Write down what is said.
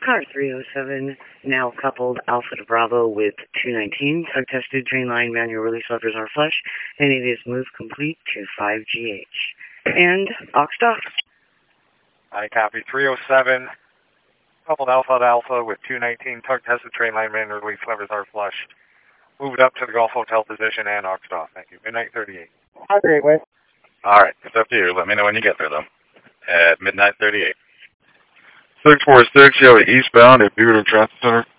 Car 307, now coupled Alpha to Bravo with 219, tug-tested train line manual release levers are flush, and it is move complete to 5GH. And oxed off. I copy 307, coupled Alpha to Alpha with 219, tug-tested train line manual release levers are flush. Moved up to the Gulf Hotel position and oxed off. Thank you. Midnight 38. Hi, Gateway. All right, it's up to you. Let me know when you get there, though. At midnight 38. 646, you have eastbound at Bureau Transit Center.